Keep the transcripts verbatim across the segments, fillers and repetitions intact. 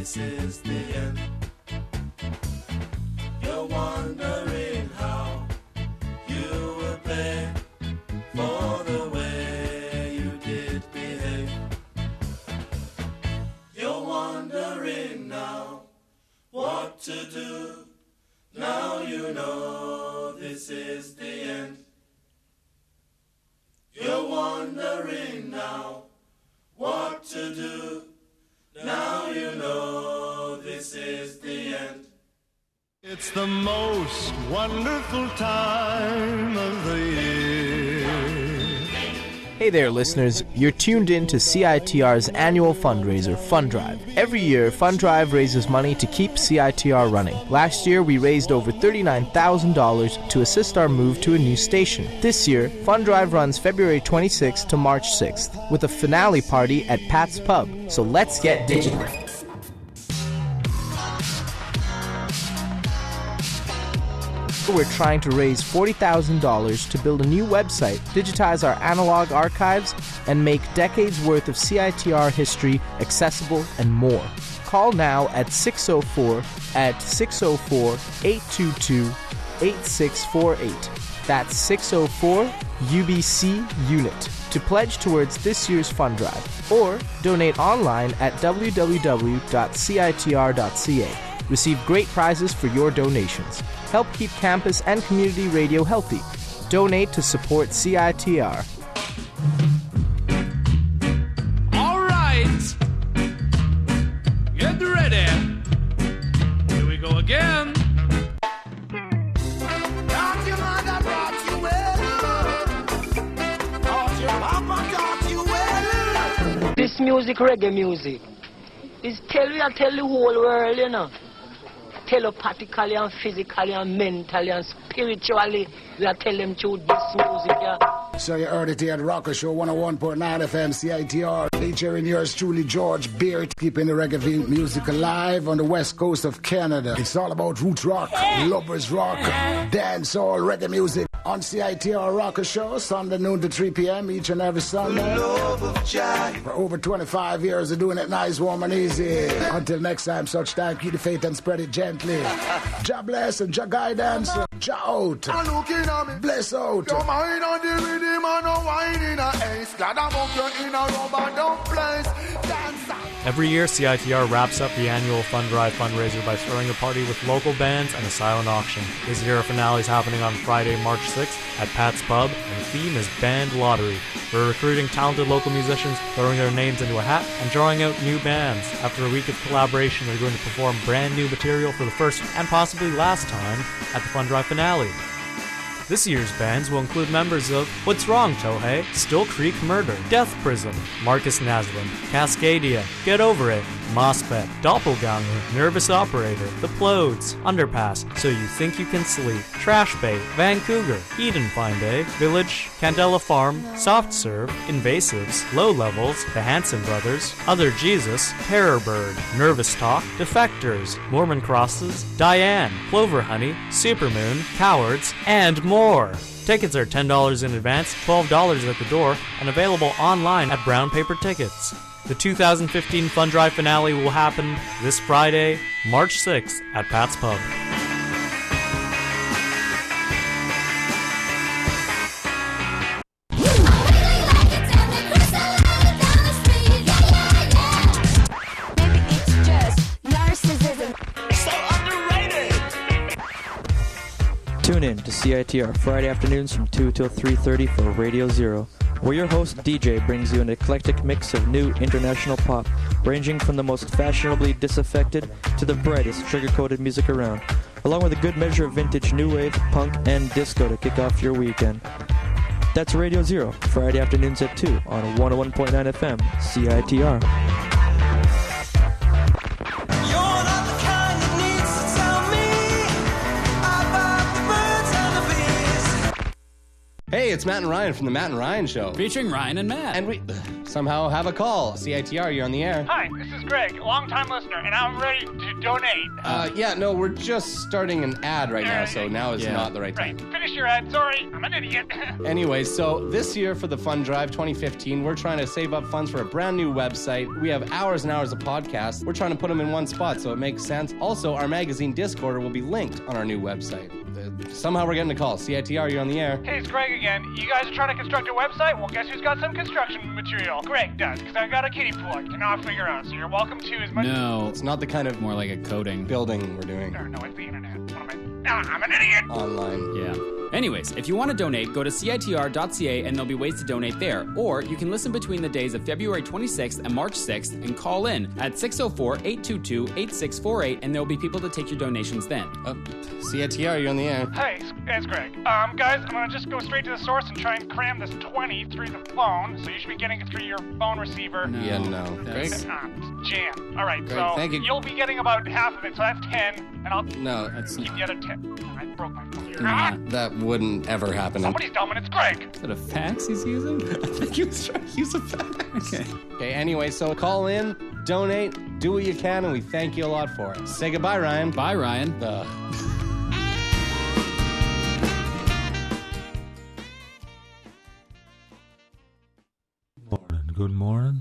this is the end. You're wondering how you will pay for the way you did behave. You're wondering now what to do. Now you know this is the end. You're wondering now what to do. Now you know this is the end. It's the most wonderful time of the year. Hey there, listeners. You're tuned in to C I T R's annual fundraiser, Fund Drive. Every year, Fund Drive raises money to keep C I T R running. Last year, we raised over thirty-nine thousand dollars to assist our move to a new station. This year, Fund Drive runs February twenty-sixth to March sixth, with a finale party at Pat's Pub. So let's get digital. We're trying to raise forty thousand dollars to build a new website, digitize our analog archives, and make decades worth of C I T R history accessible and more. Call now at six oh four at six oh four, eight two two, eight six four eight. That's six oh four U B C UNIT to pledge towards this year's fund drive, or donate online at w w w dot c i t r dot c a. Receive great prizes for your donations. Help keep campus and community radio healthy. Donate to support C I T R. All right. Get ready. Here we go again. This music, reggae music, is tell you, I tell the whole world, you know. Telepathically and physically and mentally and spiritually, we are telling them to this music, yeah. So you heard it here at Rocker Show one oh one point nine F M C I T R, featuring yours truly, George Beard, keeping the reggae music alive on the west coast of Canada. It's all about roots rock, lovers rock, dancehall, reggae music on C I T R Rocker Show, Sunday noon to three p.m. each and every Sunday. For over twenty-five years of doing it nice, warm and easy. Until next time, such time, keep the faith and spread it gently. Jah bless and Jah guidance. Jah out. Bless out. Your mind on the rhythm and no wine in a ace. Glad about you in a rubber dump place. Dance. Every year, C I T R wraps up the annual Fund Drive fundraiser by throwing a party with local bands and a silent auction. This year, our finale is happening on Friday, March sixth at Pat's Pub, and the theme is Band Lottery. We're recruiting talented local musicians, throwing their names into a hat, and drawing out new bands. After a week of collaboration, we're going to perform brand new material for the first and possibly last time at the Fund Drive finale. This year's bands will include members of What's Wrong, Tohei, Still Creek Murder, Death Prism, Marcus Naslin, Cascadia, Get Over It, Mospet, Doppelganger, Nervous Operator, The Plodes, Underpass, So You Think You Can Sleep, Trash Bait, Vancouver, Eden Find Day, Village, Candela Farm, Soft Serve, Invasives, Low Levels, The Hanson Brothers, Other Jesus, Terror Bird, Nervous Talk, Defectors, Mormon Crosses, Diane, Clover Honey, Supermoon, Cowards, and more. More. Tickets are ten dollars in advance, twelve dollars at the door, and available online at Brown Paper Tickets. The two thousand fifteen Fund Drive finale will happen this Friday, March sixth, at Pat's Pub. Tune in to C I T R Friday afternoons from two till three thirty for Radio Zero, where your host D J brings you an eclectic mix of new international pop, ranging from the most fashionably disaffected to the brightest sugar-coated music around, along with a good measure of vintage new wave, punk, and disco to kick off your weekend. That's Radio Zero, Friday afternoons at two on one oh one point nine F M, C I T R. Hey, it's Matt and Ryan from the Matt and Ryan Show. Featuring Ryan and Matt. And we somehow have a call. C I T R, you're on the air. Hi, this is Greg, long-time listener, and I'm ready to donate. Uh, yeah, no, we're just starting an ad right now, so now is Yeah. not the right time. Right, finish your ad. Sorry, I'm an idiot. Anyway, so this year for the Fund Drive twenty fifteen, we're trying to save up funds for a brand new website. We have hours and hours of podcasts. We're trying to put them in one spot so it makes sense. Also, our magazine Discord will be linked on our new website. Uh, somehow we're getting a call. C I T R, you're on the air. Hey, it's Greg again. You guys are trying to construct a website? Well, guess who's got some construction material? Greg does, because I got a kiddie pool I cannot figure out, so you're welcome to as much... No. It's not the kind of More like a coding. building we're doing No, no, it's the internet. What am I... Ah, I'm an idiot! online. Yeah. Anyways, if you want to donate, go to C I T R dot C A and there'll be ways to donate there. Or you can listen between the days of February twenty-sixth and March sixth and call in at six oh four, eight two two, eight six four eight and there'll be people to take your donations then. Uh, C I T R, you're on the air. Hey, it's, it's Greg. Um, guys, I'm gonna just go straight to the source and try and cram this twenty through the phone, so you should be getting it through your phone receiver. No, Yeah, no. that's- Greg? Uh, jam. All right, Great, so thank you. you'll be getting about half of it, so that's ten, and I'll No, That's keep the other ten. I broke my phone. not. that wouldn't ever happen. Somebody's dumb, and it's Greg. Is that a fax he's using? I think he was trying to use a fax. Okay. Okay, anyway, so call in, donate, do what you can, and we thank you a lot for it. Say goodbye, Ryan. Bye, Ryan. Ugh. Morning, good morning.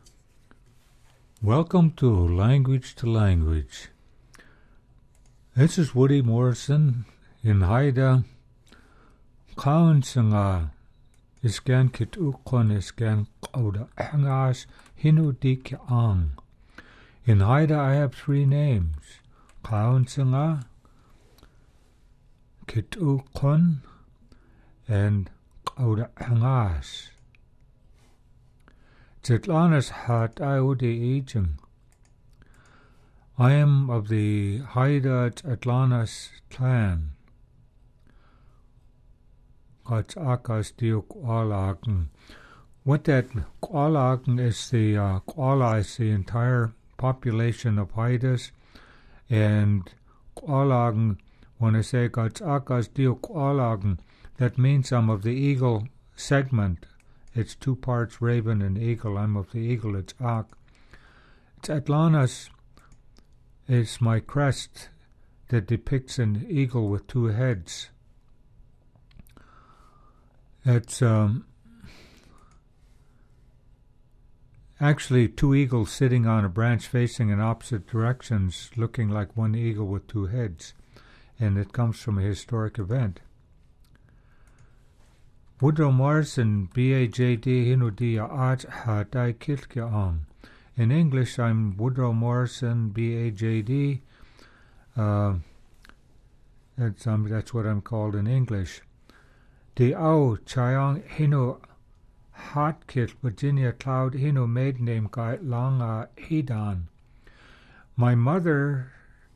Welcome to Language to Language. This is Woody Morrison in Haida. Kaun sanga iskan kit ukon iskan kauda hangas hinu dik ang. In Haida I have three names. Kaun sanga, kit ukon, and kauda hangas. Zitlanas hat Iudi aging. I am of the Haida Atlanas clan. Gats akas diu Kualagen. What that Kualagen is the uh, Kuala is the entire population of Haidas, and Kualagen, when I say Gats akas diu Kualagen, that means I'm of the eagle segment. It's two parts raven and eagle. I'm of the eagle. It's Ak. It's Atlanas is my crest that depicts an eagle with two heads. It's um, actually two eagles sitting on a branch facing in opposite directions, looking like one eagle with two heads, and it comes from a historic event. Woodrow Morrison, B A J D Hinudia Aj Hadai Kilkeang. In English, I'm Woodrow Morrison, B A J D. Uh, that's, um, that's what I'm called in English. The Au Chayang Hinu Hatkit Virginia Cloud Hinu maiden name Gai Langa Hidan. My mother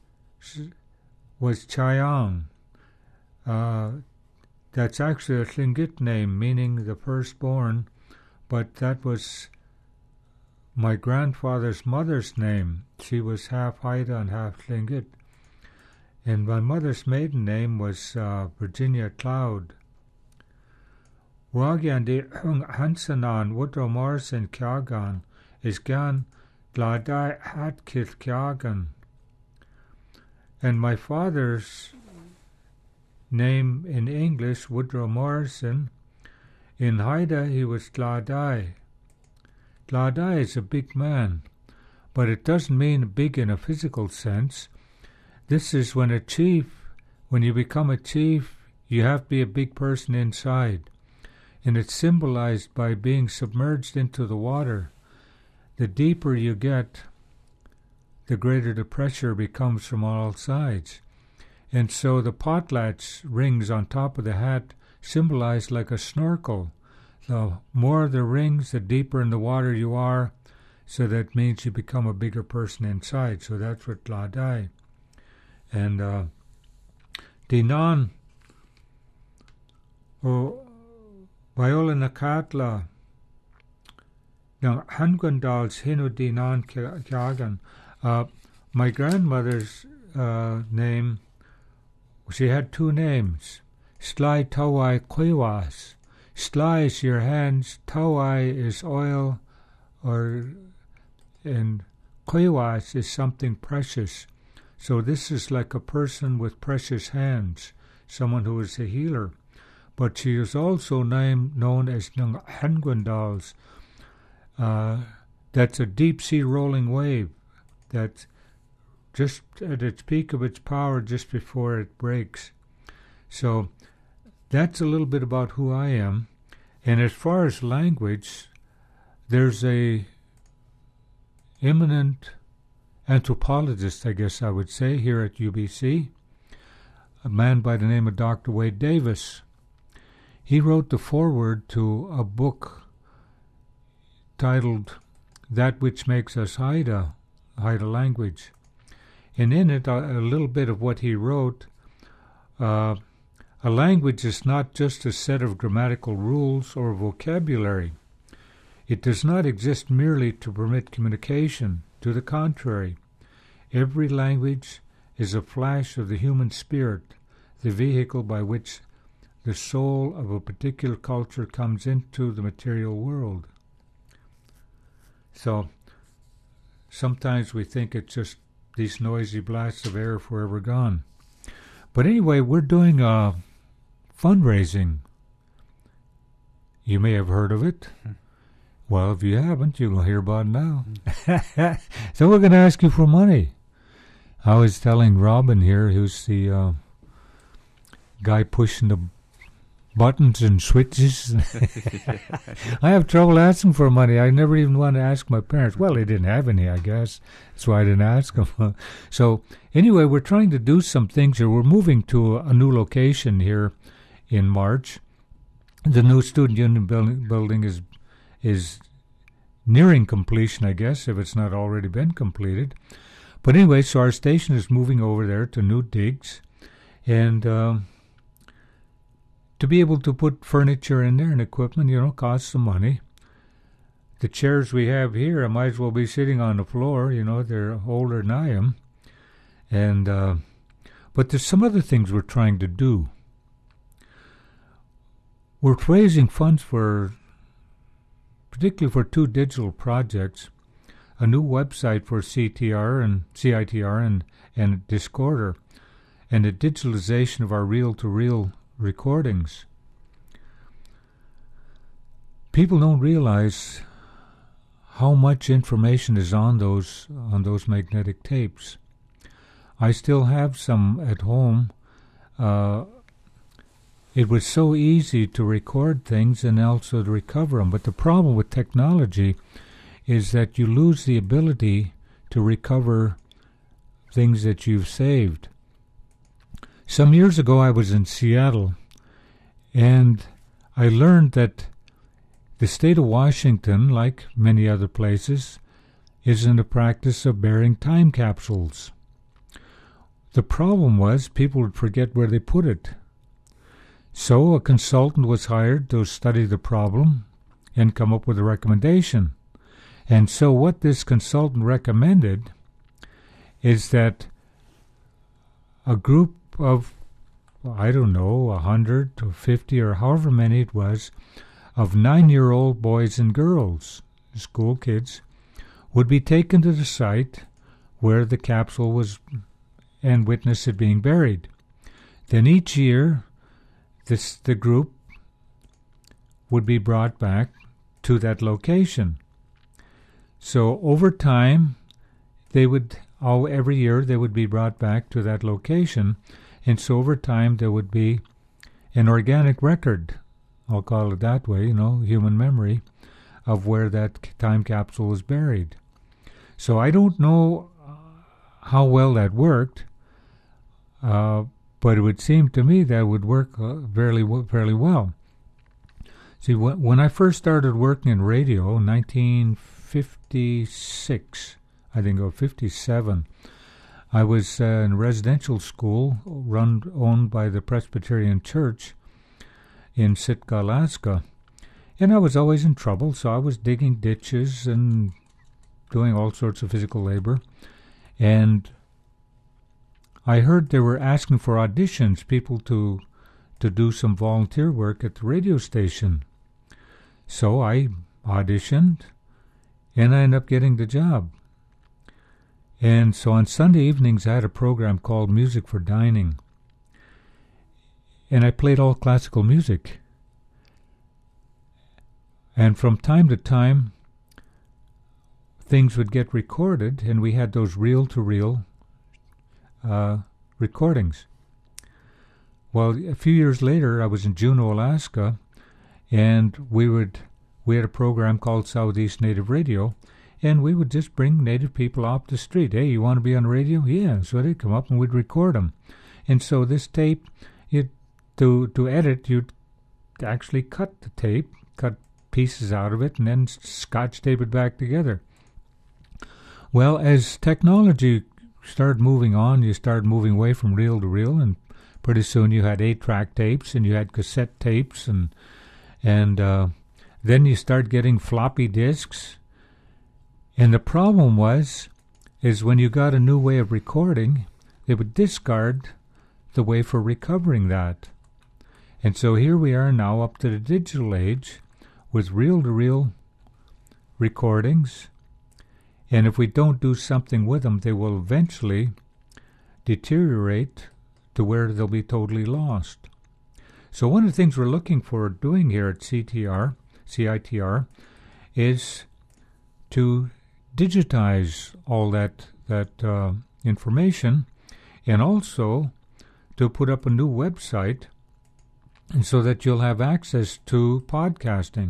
was Chayang. Uh, That's actually a Tlingit name, meaning the firstborn, but that was my grandfather's mother's name. She was half Haida and half Tlingit. And my mother's maiden name was uh, Virginia Cloud. Wagian de Hung Hansanan Woodrow Morrison Kyagan is Gan Gladai Hatkith Kyagan. And my father's name in English, Woodrow Morrison. In Haida, he was Gladai. Gladai is a big man, but it doesn't mean big in a physical sense. This is when a chief, when you become a chief, you have to be a big person inside. And it's symbolized by being submerged into the water. The deeper you get, the greater the pressure becomes from all sides. And so the potlatch rings on top of the hat symbolize like a snorkel. The more the rings, the deeper in the water you are, so that means you become a bigger person inside. So that's what Gladai. And uh, Dinan, o Viola Nakatla, now Hangundal's Hinu Dinan Kyagan. Uh, my grandmother's uh, name, she had two names, Sly Tawai Kwewas. Sly is your hands, Tawai is oil, or and Koiwas is something precious. So this is like a person with precious hands, someone who is a healer. But she is also name, known as Nung Hengwendals. Uh, that's a deep-sea rolling wave that's just at its peak of its power just before it breaks. So that's a little bit about who I am. And as far as language, there's a eminent anthropologist, I guess I would say, here at U B C, a man by the name of Doctor Wade Davis. He wrote the foreword to a book titled That Which Makes Us Haida, Haida Language. And in it, a, a little bit of what he wrote, uh, a language is not just a set of grammatical rules or vocabulary. It does not exist merely to permit communication. To the contrary, every language is a flash of the human spirit, the vehicle by which the soul of a particular culture comes into the material world. So, sometimes we think it's just these noisy blasts of air forever gone. But anyway, we're doing a fundraising. You may have heard of it. Well, if you haven't, you'll hear about it now. So we're going to ask you for money. I was telling Robin here, who's the uh, guy pushing the buttons and switches. I have trouble asking for money. I never even want to ask my parents. Well, they didn't have any, I guess. That's why I didn't ask them. So anyway, we're trying to do some things here. We're moving to a new location here in March. The new student union building, building is is nearing completion, I guess, if it's not already been completed. But anyway, so our station is moving over there to new digs, and uh, to be able to put furniture in there and equipment, you know, costs some money. The chairs we have here, I might as well be sitting on the floor, you know, they're older than I am. And, uh, but there's some other things we're trying to do. We're raising funds for, particularly for two digital projects, a new website for C T R and C I T R and, and Discorder, and a digitalization of our reel-to-reel recordings. People don't realize how much information is on those on those magnetic tapes. I still have some at home. Uh, It was so easy to record things and also to recover them. But the problem with technology is that you lose the ability to recover things that you've saved. Some years ago, I was in Seattle, and I learned that the state of Washington, like many other places, is in the practice of burying time capsules. The problem was people would forget where they put it. So a consultant was hired to study the problem and come up with a recommendation. And so what this consultant recommended is that a group of, I don't know, a hundred or fifty or however many it was, of nine-year-old boys and girls, school kids, would be taken to the site where the capsule was and witness it being buried. Then each year, This, the group would be brought back to that location. So over time, they would, all, every year they would be brought back to that location, and so over time there would be an organic record, I'll call it that way, you know, human memory, of where that time capsule was buried. So I don't know how well that worked, uh, but it would seem to me that would work uh, fairly, fairly well. See, wh- when I first started working in radio in nineteen fifty-six, I think, or fifty-seven, I was uh, in residential school run owned by the Presbyterian Church in Sitka, Alaska. And I was always in trouble, so I was digging ditches and doing all sorts of physical labor. And I heard they were asking for auditions, people to to do some volunteer work at the radio station. So I auditioned, and I ended up getting the job. And so on Sunday evenings, I had a program called Music for Dining. And I played all classical music. And from time to time, things would get recorded, and we had those reel-to-reel uh, recordings. Well, a few years later, I was in Juneau, Alaska, and we would we had a program called Southeast Native Radio, and we would just bring Native people off the street. Hey, you want to be on the radio? Yeah. So they'd come up and we'd record them. And so this tape, it, to to edit, you'd actually cut the tape, cut pieces out of it, and then scotch tape it back together. Well, as technology started moving on, you started moving away from reel to reel, and pretty soon you had eight-track tapes, and you had cassette tapes, and and uh, then you start getting floppy disks. And the problem was, is when you got a new way of recording, they would discard the way for recovering that. And so here we are now up to the digital age with reel-to-reel recordings. And if we don't do something with them, they will eventually deteriorate to where they'll be totally lost. So one of the things we're looking for doing here at C T R, C I T R, is to digitize all that that uh, information, and also to put up a new website, and so that you'll have access to podcasting.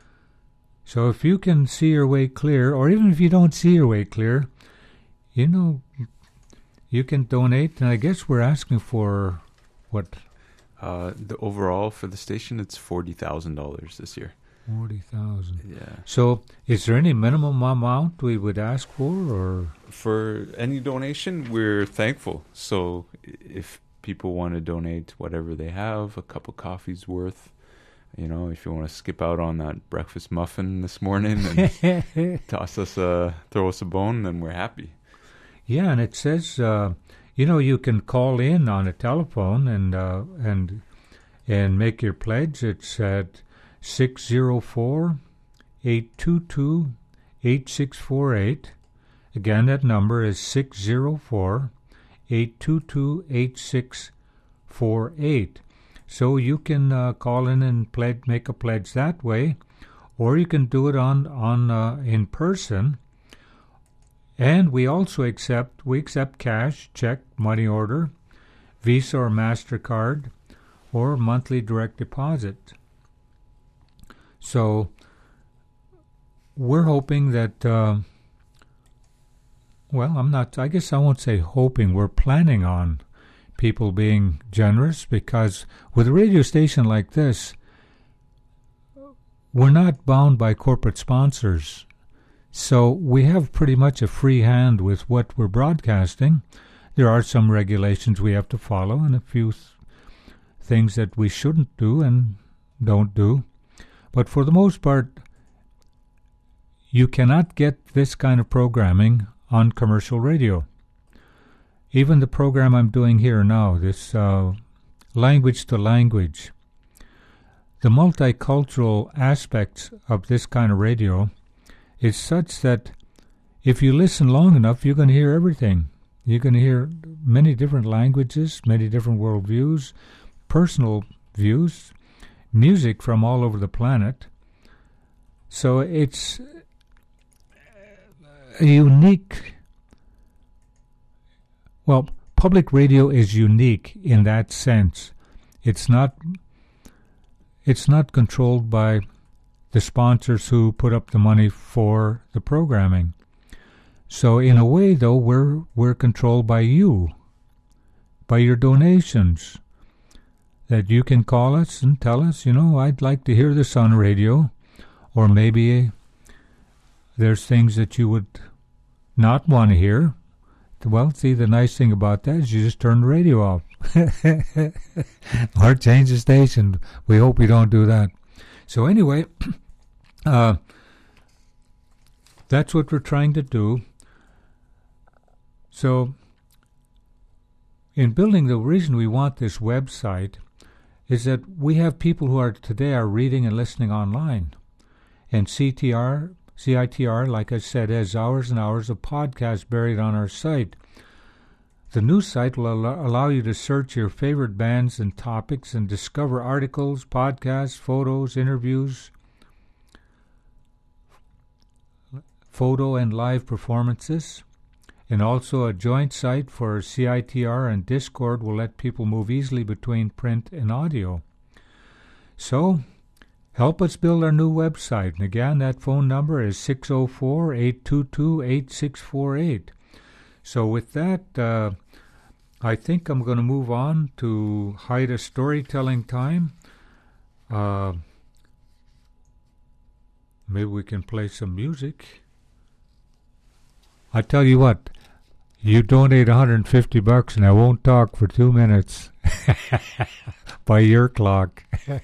So if you can see your way clear, or even if you don't see your way clear, you know, you can donate. And I guess we're asking for what? Uh, the overall for the station, it's forty thousand dollars this year. Forty thousand. Yeah. So, is there any minimum amount we would ask for, or for any donation? We're thankful. So, if people want to donate whatever they have, a cup of coffee's worth. You know, if you want to skip out on that breakfast muffin this morning and toss us a, throw us a bone, then we're happy. Yeah, and it says, uh, you know, you can call in on a telephone and uh, and and make your pledge. It's at six zero four, eight two two, eight six four eight. Again, that number is six zero four, eight two two, eight six four eight. So you can uh, call in and pledge, make a pledge that way, or you can do it on on uh, in person. And we also accept we accept cash, check, money order, Visa or MasterCard, or monthly direct deposit. So we're hoping that. Uh, well, I'm not. I guess I won't say hoping. We're planning on people being generous, because with a radio station like this, we're not bound by corporate sponsors. So we have pretty much a free hand with what we're broadcasting. There are some regulations we have to follow, and a few th- things that we shouldn't do and don't do. But for the most part, you cannot get this kind of programming on commercial radio. Even the program I'm doing here now, this uh, language to language, the multicultural aspects of this kind of radio is such that if you listen long enough, you're going to hear everything. You're going to hear many different languages, many different worldviews, personal views, music from all over the planet. So it's a unique... Well, public radio is unique in that sense. It's not it's not controlled by the sponsors who put up the money for the programming. So in a way, though, we're we're controlled by you, by your donations, that you can call us and tell us, you know, I'd like to hear this on radio, or maybe there's things that you would not want to hear. Well, see, the nice thing about that is you just turn the radio off. Or change the station. We hope we don't do that. So anyway, uh, that's what we're trying to do. So in building, the reason we want this website is that we have people who are today are reading and listening online. And C T R, C I T R, like I said, has hours and hours of podcasts buried on our site. The new site will al- allow you to search your favorite bands and topics and discover articles, podcasts, photos, interviews, photo and live performances. And also a joint site for C I T R and Discord will let people move easily between print and audio. So, help us build our new website. And again, that phone number is six oh four, eight two two, eight six four eight. So with that, uh, I think I'm going to move on to Haida storytelling time. Uh, maybe we can play some music. I tell you what, you donate one hundred fifty bucks and I won't talk for two minutes. By your clock.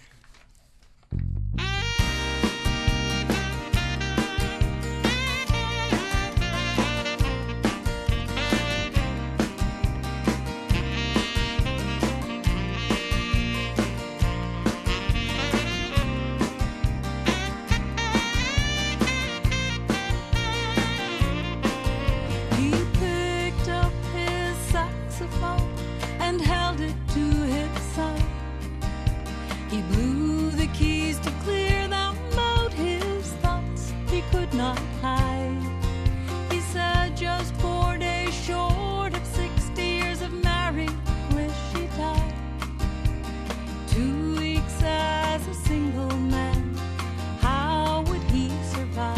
Not hide. He said just four days short of sixty years of married bliss she died. Two weeks as a single man, how would he survive?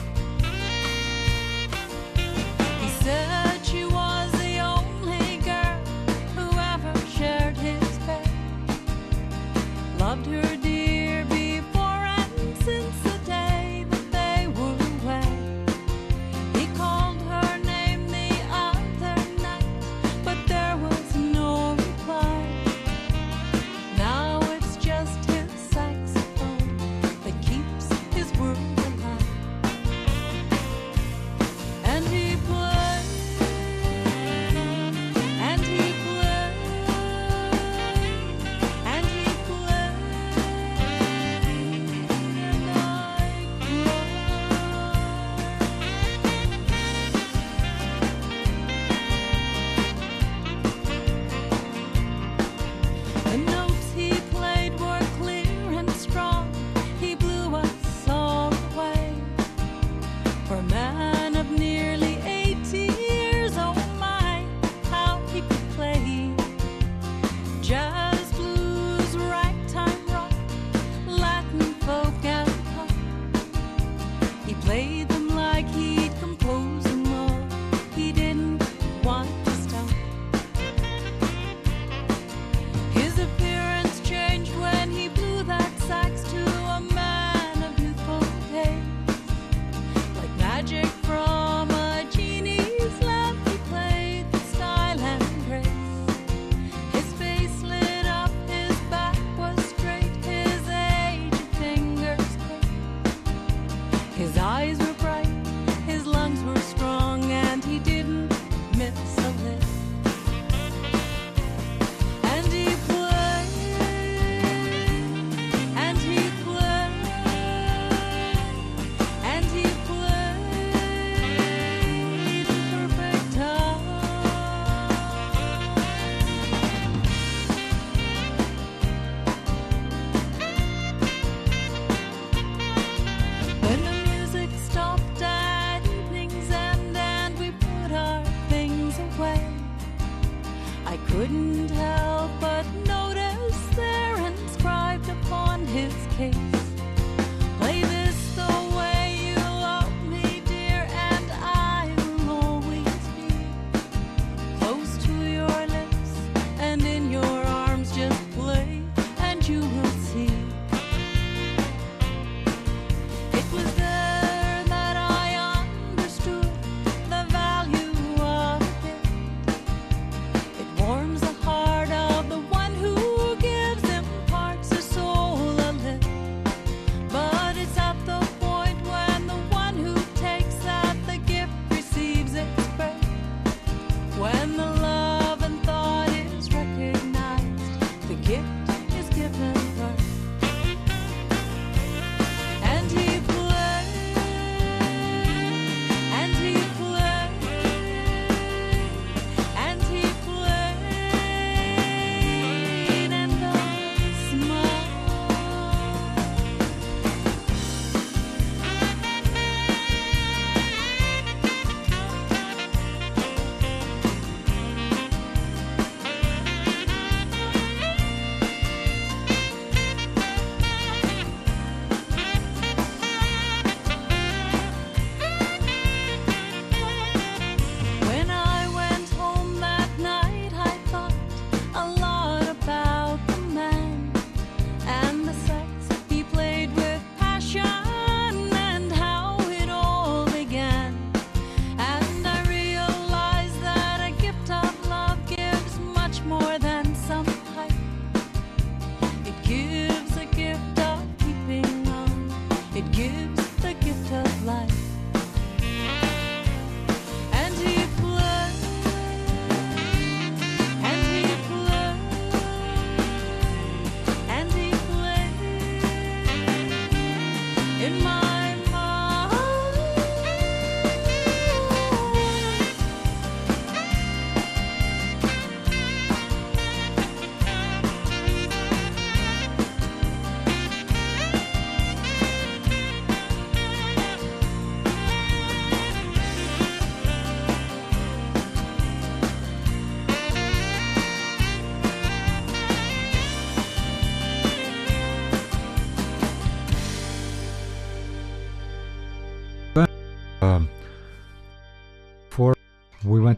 He said she was the only girl who ever shared his bed, loved her dear before and since the day that they were. He called her name the other night, but there was no reply. Now it's just his saxophone that keeps his world alive. And he played, and he played, and he played, and I The notes he played were clear and strong. He blew us all away. For a man of nearly eighty years, oh my, how he could play jazz, blues, ragtime, rock, Latin folk and pop. He played them like he'd composed them all. He didn't want to stop. His appearance changed when he blew that sax to a man of youthful days. Like magic from a genie's lamp, he played the style and grace. His face lit up, his back was straight, his aged fingers quick. His eyes were bright, his lungs were strong, and he didn't miss a lick. And he played, and he played, and he played the perfect time. When the music stopped at evening's end and we put our things away, I couldn't help but notice there inscribed upon his case, play this the way you love me, dear, and I will always be close to your lips and in your arms. Just play and you will see. It was there that I understood the value of a gift. It warms the heart of the one who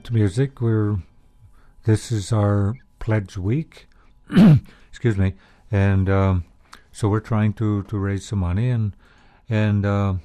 Plant Music. We're this is our pledge week. Excuse me, and um, so we're trying to, to raise some money. And and uh,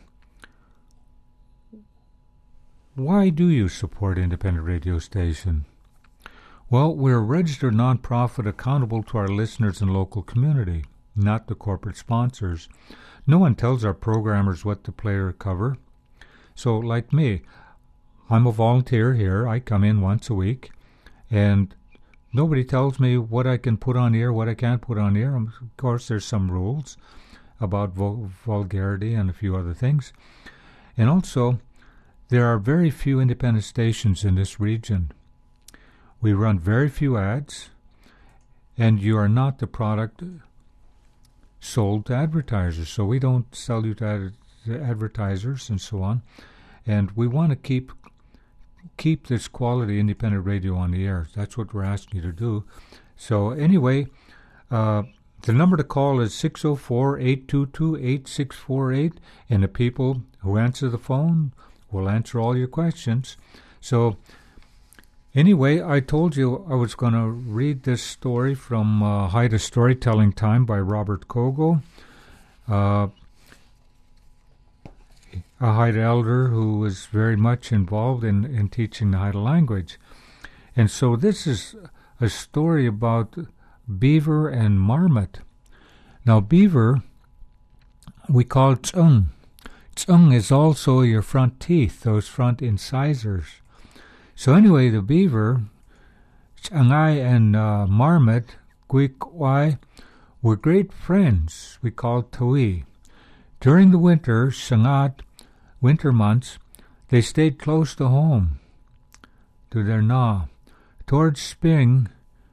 why do you support independent radio station? Well, we're a registered nonprofit accountable to our listeners and local community, not the corporate sponsors. No one tells our programmers what to play or cover. So, like me, I'm a volunteer here. I come in once a week, and nobody tells me what I can put on air, what I can't put on air. Of course, there's some rules about vul- vulgarity and a few other things. And also, there are very few independent stations in this region. We run very few ads, and you are not the product sold to advertisers. So we don't sell you to, ad- to advertisers and so on. And we want to keep keep this quality independent radio on the air. That's what we're asking you to do. So anyway, uh, the number to call is six oh four, eight two two, eight six four eight, and the people who answer the phone will answer all your questions. So anyway, I told you I was going to read this story from uh, Haida Storytelling Time by Robert Kogo, uh, a Haida elder who was very much involved in, in teaching the Haida language. And so this is a story about beaver and marmot. Now, beaver, we call tsung. Tsung is also your front teeth, those front incisors. So anyway, the beaver, Changai and uh, marmot, Guikwai, were great friends we called Tawi. During the winter, Shangat, winter months, they stayed close to home, to their na. Towards spring,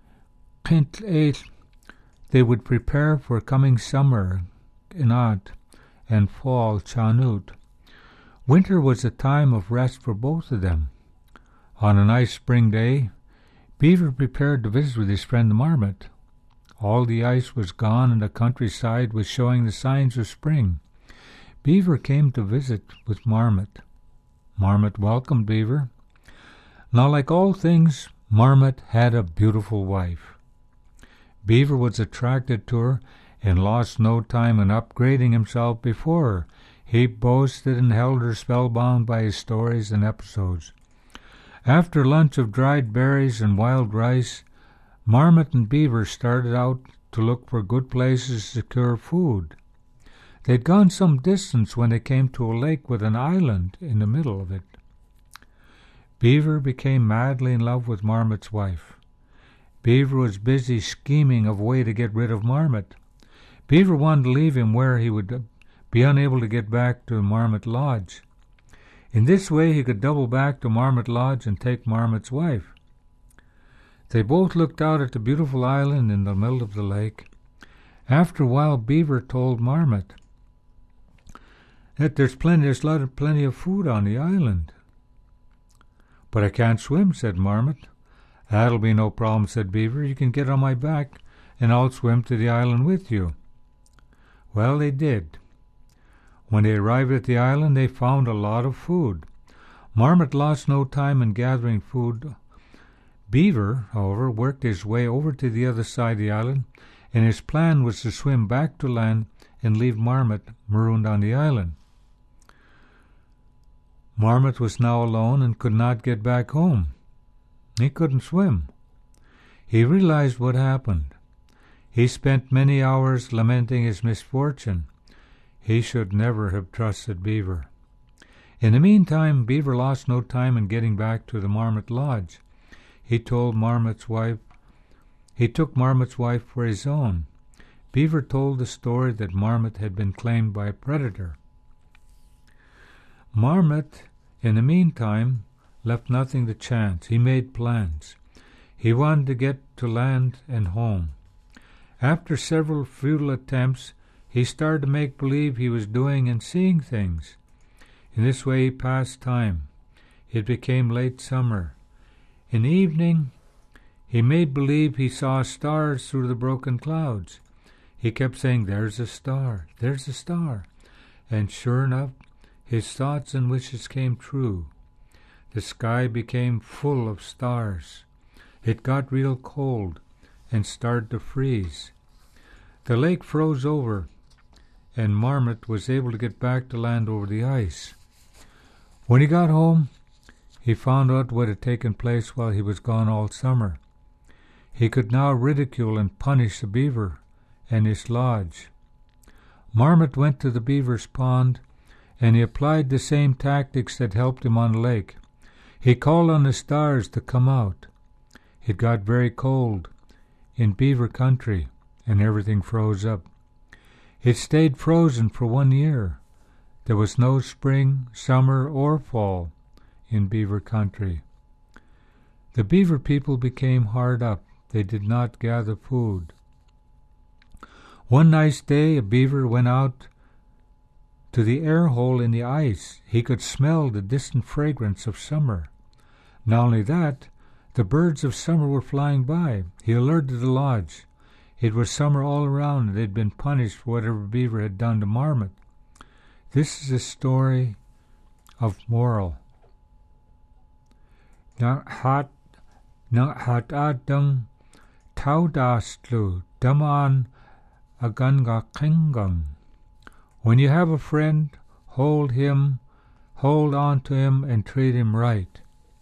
they would prepare for coming summer, Inat, and fall, Chanut. Winter was a time of rest for both of them. On a nice spring day, Beaver prepared to visit with his friend the marmot. All the ice was gone and the countryside was showing the signs of spring. Beaver came to visit with Marmot. Marmot welcomed Beaver. Now, like all things, Marmot had a beautiful wife. Beaver was attracted to her and lost no time in upgrading himself before her. He boasted and held her spellbound by his stories and episodes. After lunch of dried berries and wild rice, Marmot and Beaver started out to look for good places to secure food. They'd gone some distance when they came to a lake with an island in the middle of it. Beaver became madly in love with Marmot's wife. Beaver was busy scheming of a way to get rid of Marmot. Beaver wanted to leave him where he would be unable to get back to Marmot Lodge. In this way he could double back to Marmot Lodge and take Marmot's wife. They both looked out at the beautiful island in the middle of the lake. After a while, Beaver told Marmot that there's plenty, there's lot of, plenty of food on the island. But I can't swim, said Marmot. That'll be no problem, said Beaver. You can get on my back, and I'll swim to the island with you. Well, they did. When they arrived at the island, they found a lot of food. Marmot lost no time in gathering food. Beaver, however, worked his way over to the other side of the island, and his plan was to swim back to land and leave Marmot marooned on the island. Marmot was now alone and could not get back home. He couldn't swim. He realized what happened. He spent many hours lamenting his misfortune. He should never have trusted Beaver. In the meantime, Beaver lost no time in getting back to the Marmot Lodge. He told Marmot's wife, he took Marmot's wife for his own. Beaver told the story that Marmot had been claimed by a predator. Marmot, in the meantime, left nothing to chance. He made plans. He wanted to get to land and home. After several futile attempts, he started to make believe he was doing and seeing things. In this way he passed time. It became late summer. In the evening, he made believe he saw stars through the broken clouds. He kept saying, "There's a star, there's a star." And sure enough, his thoughts and wishes came true. the sky became full of stars. It got real cold and started to freeze. The lake froze over, and Marmot was able to get back to land over the ice. When he got home, he found out what had taken place while he was gone all summer. He could now ridicule and punish the beaver and his lodge. Marmot went to the beaver's pond, and he applied the same tactics that helped him on the lake. He called on the stars to come out. It got very cold in beaver country, and everything froze up. It stayed frozen for one year. There was no spring, summer, or fall in beaver country. The beaver people became hard up. They did not gather food. One nice day, a beaver went out to the air hole in the ice. He could smell the distant fragrance of summer. Not only that, the birds of summer were flying by. He alerted the lodge. It was summer all around, and they'd been punished for whatever beaver had done to Marmot. This is a story of moral. Na hat na hat adang taudastlu daman aganga kingang. When you have a friend, hold him, hold on to him, and treat him right.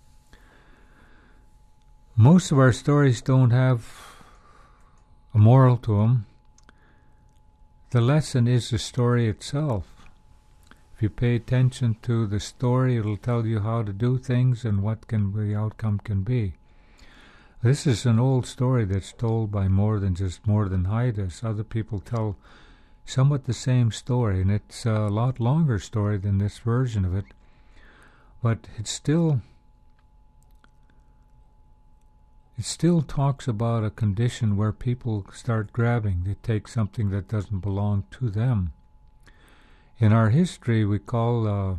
Most of our stories don't have a moral to them. The lesson is the story itself. If you pay attention to the story, it'll tell you how to do things and what can the outcome can be. This is an old story that's told by more than just more than Haidus. Other people tell somewhat the same story, and it's a lot longer story than this version of it. But it still it still talks about a condition where people start grabbing. They take something that doesn't belong to them. In our history, we call uh,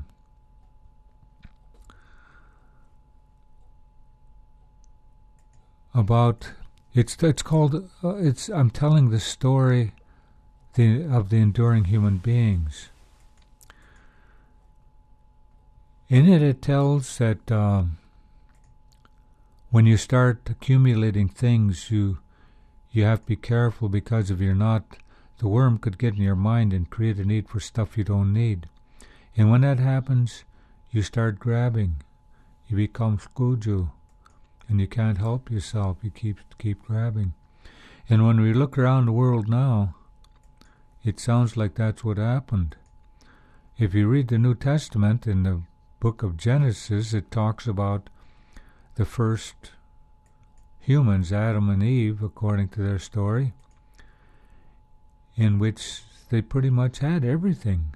about it's it's called uh, it's. I'm telling the story the, of the enduring human beings. In it, it tells that uh, when you start accumulating things, you you have to be careful, because if you're not, the worm could get in your mind and create a need for stuff you don't need. And when that happens, you start grabbing. You become skuju, and you can't help yourself. You keep keep grabbing. And when we look around the world now, it sounds like that's what happened. If you read the New Testament, in the book of Genesis, it talks about the first humans, Adam and Eve, according to their story, in which they pretty much had everything,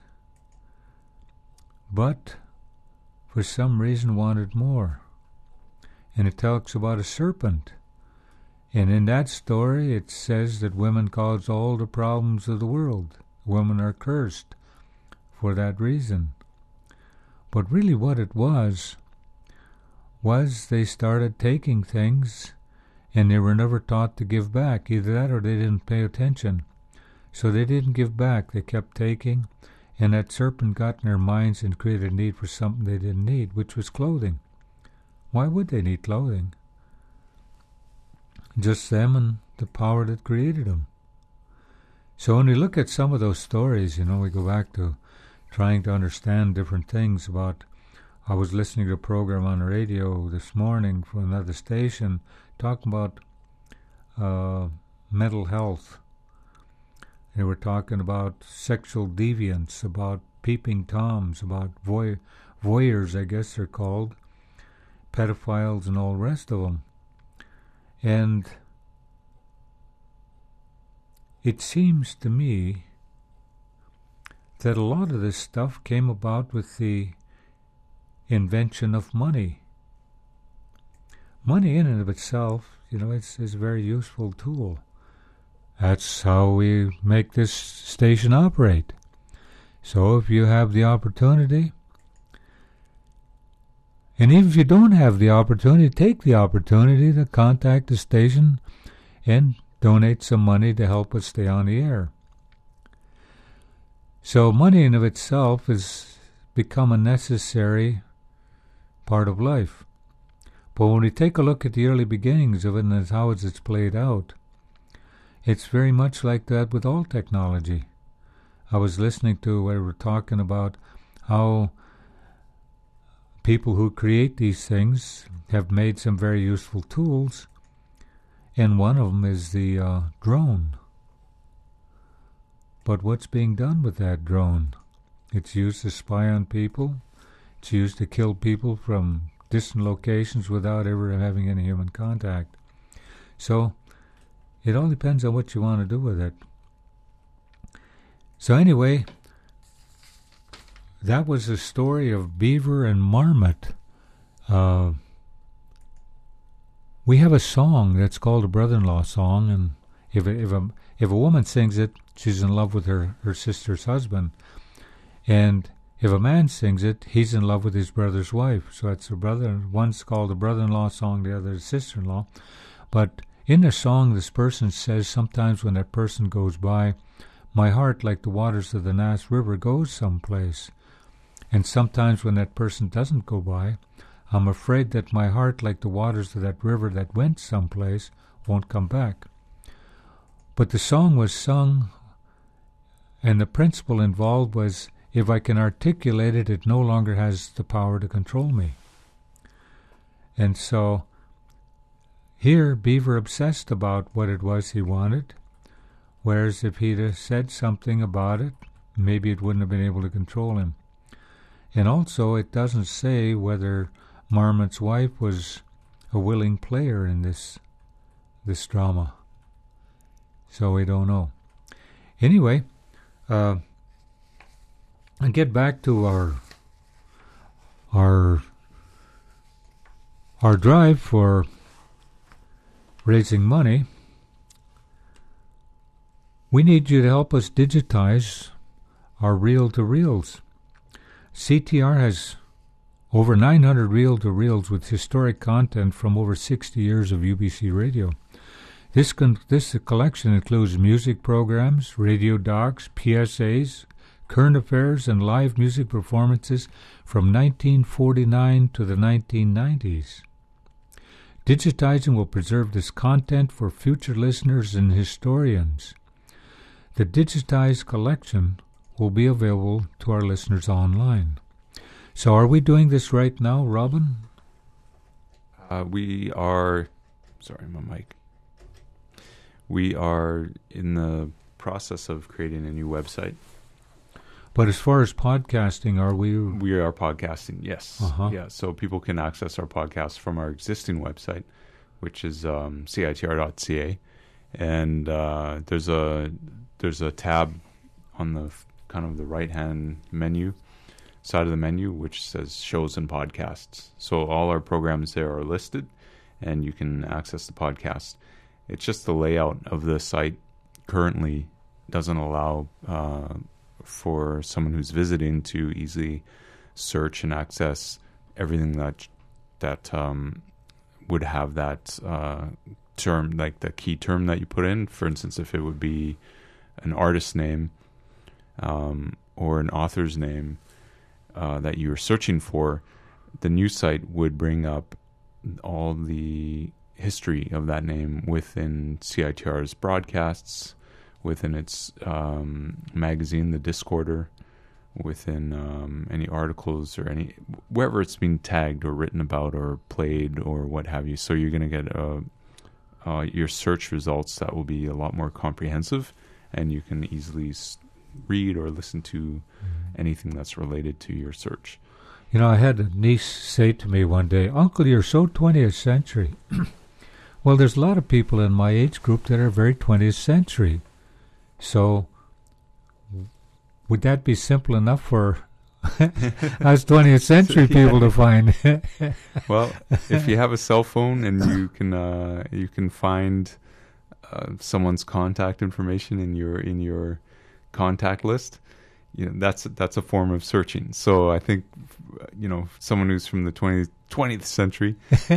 but for some reason wanted more. And it talks about a serpent. And in that story it says that women cause all the problems of the world. Women are cursed for that reason. But really what it was, was they started taking things and they were never taught to give back. Either that or they didn't pay attention. So they didn't give back. They kept taking, and that serpent got in their minds and created a need for something they didn't need, which was clothing. Why would they need clothing? Just them and the power that created them. So when we look at some of those stories, you know, we go back to trying to understand different things about. I was listening to a program on the radio this morning from another station talking about uh, mental health. They were talking about sexual deviance, about peeping toms, about voy- voyeurs, I guess they're called, pedophiles and all the rest of them. And it seems to me that a lot of this stuff came about with the invention of money. Money in and of itself, you know, it's, it's a very useful tool. That's how we make this station operate. So if you have the opportunity, and even if you don't have the opportunity, take the opportunity to contact the station and donate some money to help us stay on the air. So money in of itself has become a necessary part of life. But when we take a look at the early beginnings of it and how it's played out, it's very much like that with all technology. I was listening to where we were talking about how people who create these things have made some very useful tools, and one of them is the uh, drone. But what's being done with that drone? It's used to spy on people. It's used to kill people from distant locations without ever having any human contact. So it all depends on what you want to do with it. So anyway, that was the story of Beaver and Marmot. Uh, we have a song that's called a brother-in-law song, and if a, if a if a woman sings it, she's in love with her, her sister's husband, and if a man sings it, he's in love with his brother's wife. So it's a brother. One's called a brother-in-law song, the other is sister-in-law. But in the song, this person says sometimes when that person goes by, my heart, like the waters of the Nass River, goes someplace. And sometimes when that person doesn't go by, I'm afraid that my heart, like the waters of that river that went someplace, won't come back. But the song was sung, and the principle involved was, if I can articulate it, it no longer has the power to control me. And so here, Beaver obsessed about what it was he wanted, whereas if he'd have said something about it, maybe it wouldn't have been able to control him. And also, it doesn't say whether Marmot's wife was a willing player in this this drama. So we don't know. Anyway, uh, and get back to our our our drive for raising money. We need you to help us digitize our reel-to-reels. C T R has over nine hundred reel-to-reels with historic content from over sixty years of U B C radio. This con- this collection includes music programs, radio docs, P S As, current affairs, and live music performances from nineteen forty-nine to the nineteen nineties. Digitizing will preserve this content for future listeners and historians. The digitized collection will be available to our listeners online. So are we doing this right now, Robin? Uh, we are... Sorry, my mic. We are in the process of creating a new website. But as far as podcasting, are we... We are podcasting, yes. Uh-huh. Yeah, so people can access our podcast from our existing website, which is um, C I T R dot C A. And uh, there's a there's a tab on the f- kind of the right-hand menu, side of the menu, which says shows and podcasts. So all our programs there are listed, and you can access the podcast. It's just the layout of the site currently doesn't allow uh, for someone who's visiting to easily search and access everything that that um, would have that uh, term, like the key term that you put in. For instance, if it would be an artist name um, or an author's name uh, that you were searching for, the new site would bring up all the history of that name within C I T R's broadcasts, within its um, magazine, The Discorder, within um, any articles or any wherever it's been tagged or written about or played or what have you. So you're going to get uh, uh, your search results that will be a lot more comprehensive, and you can easily s- read or listen to mm-hmm. anything that's related to your search. You know, I had a niece say to me one day, "Uncle, you're so twentieth century." Well, there's a lot of people in my age group that are very twentieth century. So, would that be simple enough for us twentieth century people to find? Well, if you have a cell phone and you can uh, you can find uh, someone's contact information in your in your contact list, you know, that's that's a form of searching. So I think, you know, someone who's from the twentieth, twentieth century.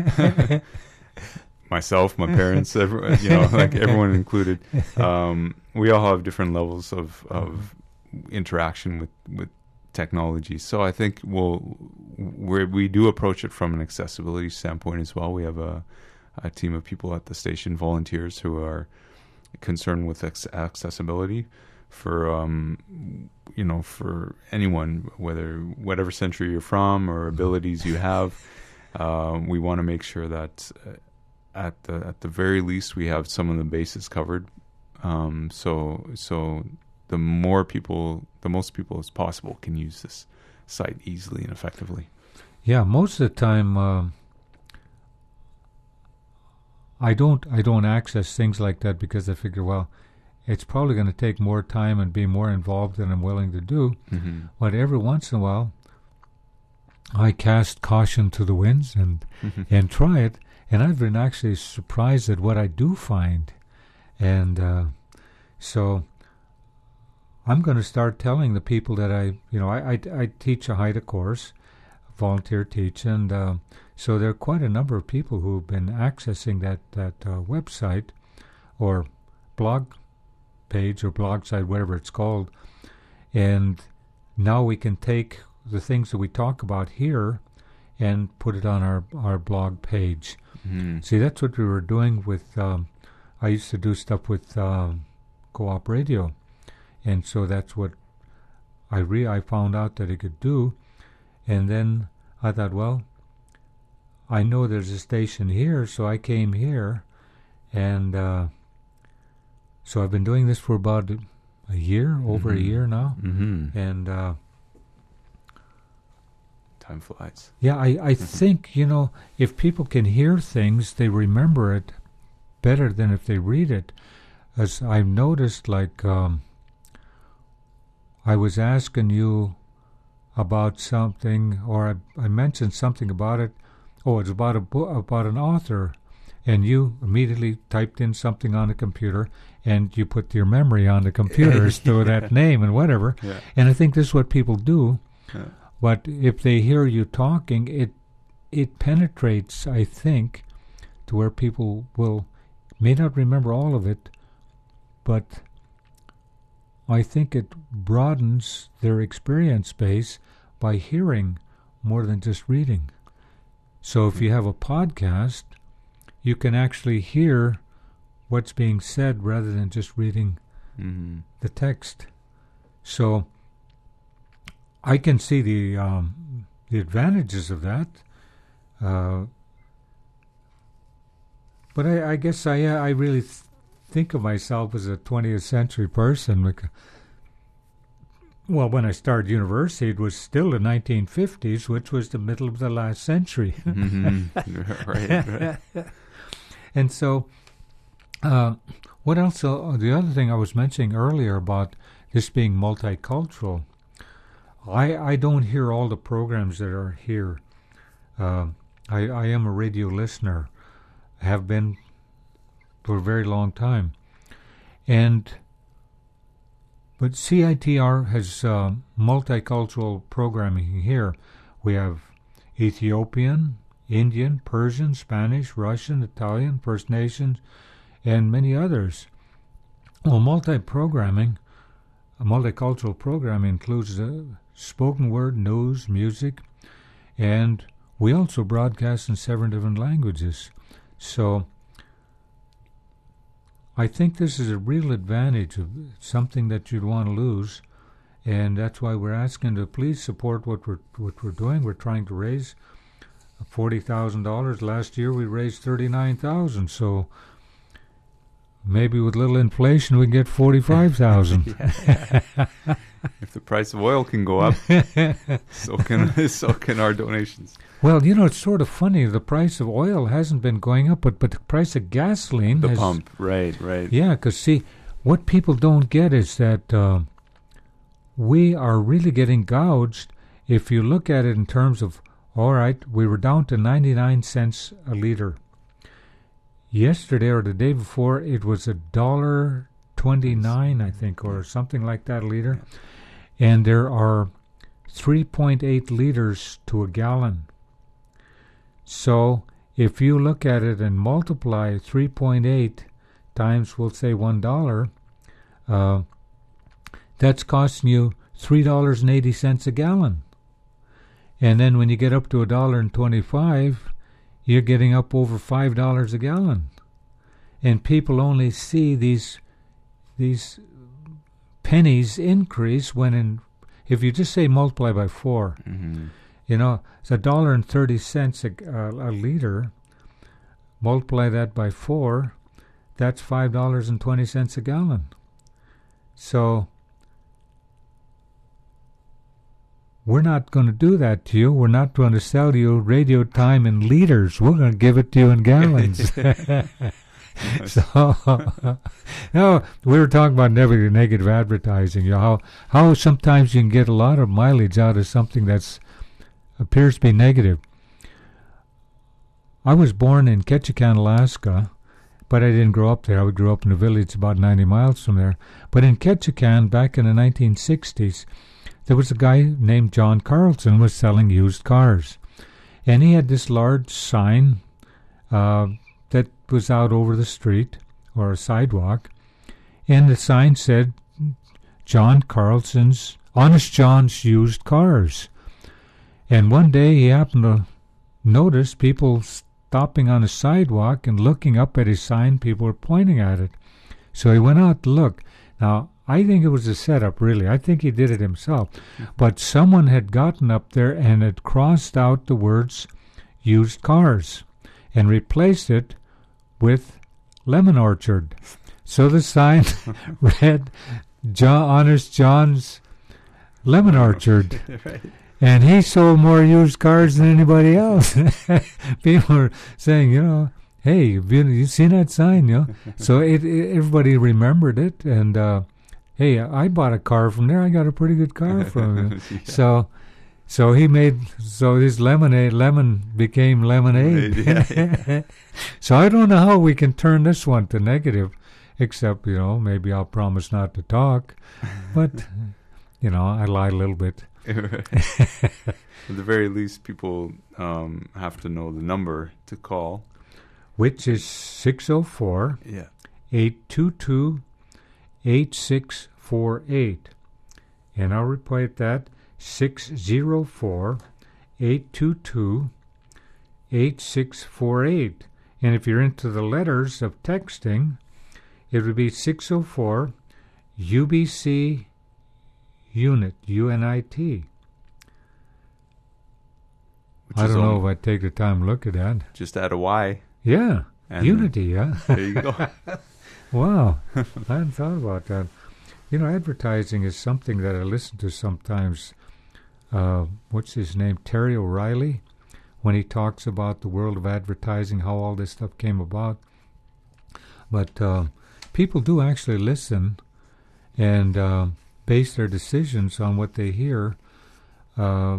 Myself, my parents, everyone, you know, like everyone included. Um, we all have different levels of, of interaction with, with technology. So I think we'll we we do approach it from an accessibility standpoint as well. We have a, a team of people at the station, volunteers, who are concerned with ex- accessibility for um, you know for anyone, whether whatever century you're from or abilities you have. Uh, we want to make sure that uh, at the at the very least we have some of the bases covered. Um, so so. The more people, the most people as possible can use this site easily and effectively. Yeah, most of the time, uh, I don't, I don't access things like that because I figure, well, it's probably going to take more time and be more involved than I'm willing to do. Mm-hmm. But every once in a while, I cast caution to the winds and Mm-hmm. and try it. And I've been actually surprised at what I do find, and uh, so. I'm going to start telling the people that I, you know, I, I, I teach a Haida course, volunteer teach, and uh, so there are quite a number of people who've been accessing that, that uh, website or blog page or blog site, whatever it's called, and now we can take the things that we talk about here and put it on our, our blog page. Mm. See, that's what we were doing with, um, I used to do stuff with um, Co-op Radio. And so that's what I re- I found out that I could do. And then I thought, well, I know there's a station here, so I came here. And uh, so I've been doing this for about a year, over Mm-hmm. a year now. Mm-hmm. And uh, time flies. yeah, I, I Mm-hmm. think, you know, if people can hear things, they remember it better than if they read it. As I've noticed, like... Um, I was asking you about something, or I, I mentioned something about it. Oh, it's about a bo- about an author, and you immediately typed in something on the computer, and you put your memory on the computer as to that name and whatever. Yeah. And I think this is what people do. Yeah. But if they hear you talking, it it penetrates, I think, to where people will may not remember all of it, but I think it broadens their experience base by hearing more than just reading. So if you have a podcast, you can actually hear what's being said rather than just reading Mm-hmm. the text. So I can see the um, the advantages of that. Uh, but I, I guess I I really th- think of myself as a twentieth century person. Like, well, when I started university, it was still the nineteen fifties, which was the middle of the last century. Mm-hmm. Right, right. And so, uh, what else? Uh, the other thing I was mentioning earlier about this being multicultural, I I don't hear all the programs that are here. Uh, I I am a radio listener, have been for a very long time, and but C I T R has uh, multicultural programming here. We have Ethiopian, Indian, Persian, Spanish, Russian, Italian, First Nations, and many others. Well, multi-programming, uh, multicultural programming includes uh, spoken word, news, music, and we also broadcast in seven different languages. So I think this is a real advantage of something that you'd want to lose, and that's why we're asking to please support what we're what we're doing. We're trying to raise forty thousand dollars. Last year we raised thirty-nine thousand dollars, so maybe with little inflation we can get forty-five thousand dollars. Yeah, yeah. If the price of oil can go up, so can so can our donations. Well, you know, it's sort of funny. The price of oil hasn't been going up, but, but the price of gasoline The has... pump, right, right. Yeah, because, see, what people don't get is that uh, we are really getting gouged. If you look at it in terms of, all right, we were down to ninety-nine cents a liter. Yesterday or the day before, it was a dollar twenty-nine, I think, or something like that a liter. And there are three point eight liters to a gallon. So if you look at it and multiply three point eight times, we'll say one dollar, uh, that's costing you three dollars and eighty cents a gallon. And then when you get up to a dollar and twenty-five, you're getting up over five dollars a gallon. And people only see these these pennies increase when in, if you just say multiply by four, Mm-hmm. you know, it's a dollar and thirty cents a, a, a liter. Multiply that by four, that's five dollars and twenty cents a gallon. So we're not going to do that to you. We're not going to sell you radio time in liters. We're going to give it to you in gallons. So, no, we were talking about negative, negative advertising. You know, how how sometimes you can get a lot of mileage out of something that's appears to be negative. I was born in Ketchikan, Alaska, but I didn't grow up there. I grew up in a village about ninety miles from there. But in Ketchikan, back in the nineteen sixties, there was a guy named John Carlson who was selling used cars. And he had this large sign uh, that was out over the street or a sidewalk. And the sign said, John Carlson's, Honest John's Used Cars. And one day he happened to notice people stopping on the sidewalk and looking up at his sign. People were pointing at it. So he went out to look. Now, I think it was a setup, really. I think he did it himself. But someone had gotten up there and had crossed out the words used cars and replaced it with Lemon Orchard. So the sign read John, Honest John's Lemon Orchard. Right. And he sold more used cars than anybody else. People were saying, you know, hey, you've you seen that sign, you know? So it, it, everybody remembered it, and uh, hey, I bought a car from there. I got a pretty good car from him. Yeah. So, so he made so his lemonade lemon became lemonade. Yeah. So I don't know how we can turn this one to negative, except you know maybe I'll promise not to talk, but you know I lied a little bit. At the very least, people um, have to know the number to call, which is six oh four, yeah. eight two two, eight six four eight. And I'll repeat that, six oh four, eight two two, eight six four eight. And if you're into the letters of texting, it would be six oh four, U B C unit, U N I T. Which I is don't know only- if I'd take the time to look at that. Just add a Y. Yeah, And unity, yeah. There you go. Wow, I hadn't thought about that. You know, advertising is something that I listen to sometimes. Uh, what's his name? Terry O'Reilly, when he talks about the world of advertising, how all this stuff came about. But uh, people do actually listen and uh, base their decisions on what they hear. Uh,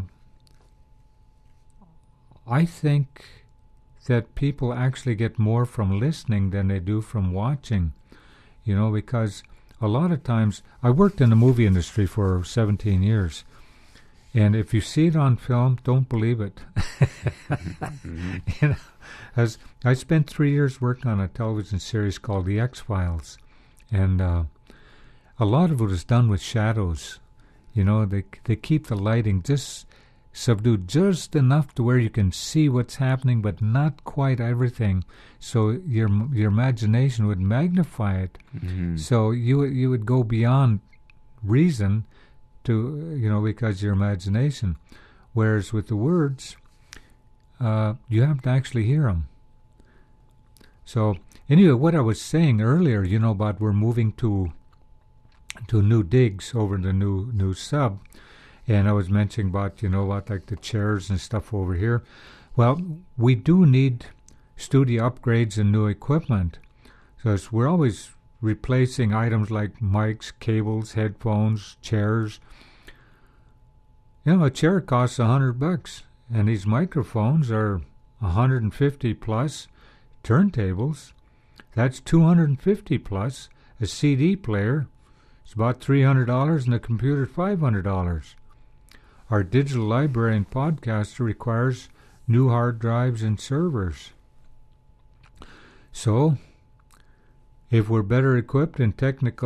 I think that people actually get more from listening than they do from watching, you know, because a lot of times, I worked in the movie industry for seventeen years, and if you see it on film, don't believe it. Mm-hmm. You know, as I spent three years working on a television series called The X-Files, and uh, a lot of it was done with shadows. You know, they they keep the lighting just subdued just enough to where you can see what's happening, but not quite everything. So your your imagination would magnify it. Mm-hmm. So you you would go beyond reason to, you know, because your imagination. Whereas with the words, uh, you have to actually hear them. So anyway, what I was saying earlier, you know, about we're moving to to new digs over the new new sub. And I was mentioning about, you know, about like the chairs and stuff over here. Well, we do need studio upgrades and new equipment. So it's, we're always replacing items like mics, cables, headphones, chairs. You know, a chair costs a hundred bucks, and these microphones are a hundred and fifty plus. Turntables, that's two hundred and fifty plus. A C D player, it's about three hundred dollars, and a computer five hundred dollars. Our digital library and podcaster requires new hard drives and servers. So, if we're better equipped and technical,